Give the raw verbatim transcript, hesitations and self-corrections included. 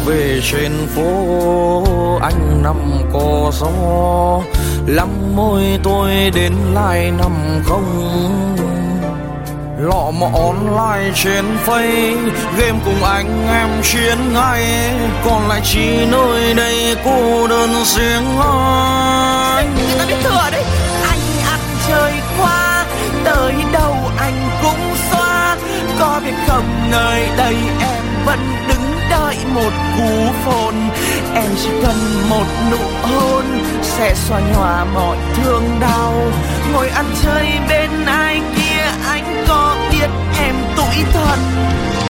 về trên phố anh nằm cò gió, lắm môi tôi đến lại nằm không. Lọ mọ online trên face, game cùng anh em chiến ngay, còn lại chỉ nơi đây cô đơn riêng anh. Người ta biết thừa đấy. Anh ăn chơi qua, tới đâu anh cũng xóa. Có biết không nơi đây em vẫn đứng đợi một cú phone. Em chỉ cần một nụ hôn sẽ xóa nhòa mọi thương đau. Ngồi ăn chơi bên ai kia anh có biết em tủi thân.